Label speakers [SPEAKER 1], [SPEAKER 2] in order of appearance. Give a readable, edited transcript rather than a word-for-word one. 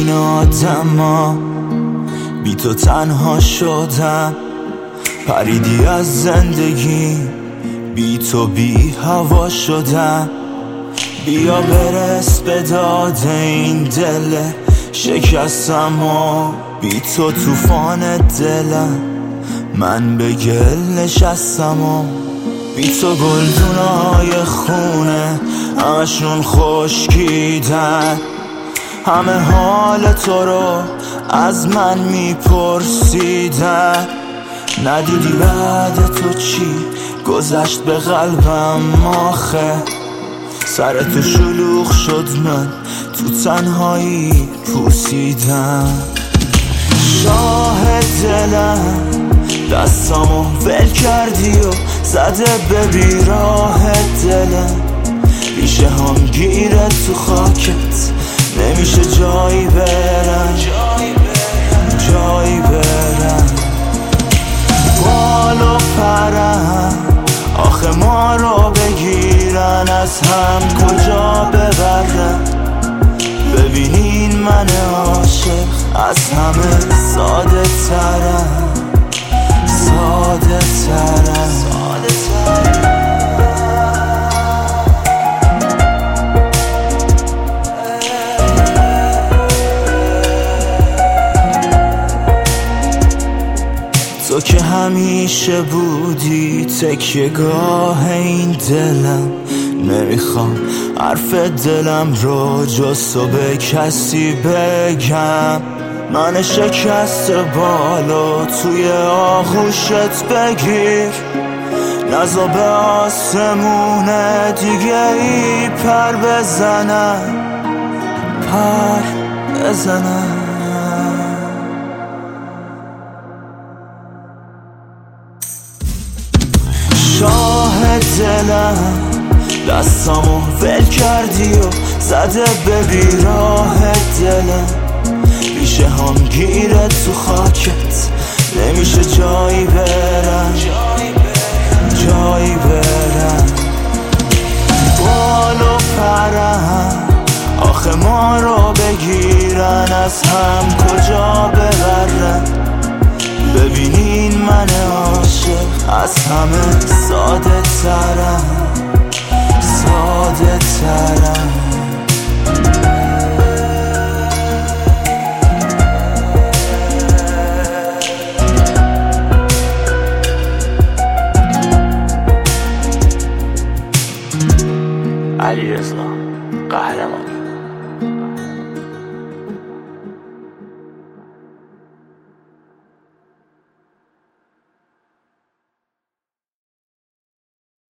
[SPEAKER 1] این آدما، بی تو تنها شدم. پریدی از زندگی، بی تو بی هوا شدم. بیا برس به داد این دل شکستم و بی تو توفان دلم من به گل نشستم و بی تو گلدونای خونه همشون خشکیدن. همه حال تو رو از من میپرسیدن. ندیدی بعد تو چی گذشت به قلبم آخه؟ سر تو شلوغ شد من تو تنهایی پوسیدم. شاه دلم دستامو ول کردی و زده به بیراه دلم. ریشه هم گیره تو خاکت نمیشه جایی برم، جایی برم. بال و پرم آخه ما رو بگیرن از هم کجا ببرم. ببینین من عاشق از همه ساده ترم، ساده ترم. تو که همیشه بودی تکیه‌گاه این دلم. نمیخوام حرف دلم رو جز تو به کسی بگم. من شکست بالو توی آغوشت بگیر. نزا به آسمون دیگه ای پر بزنم، پر بزنم. شاه دلم دستامو ول کردی و زده به بیراه دلم. ریشه هم گیره تو خاکت نمیشه جایی برم، جایی برم. بال و پرم آخه ما رو بگیرن از هم کجا ببرم. ببینین من عاشق از همه ساده ترم، ساده ترم. علیرضا قهرمان.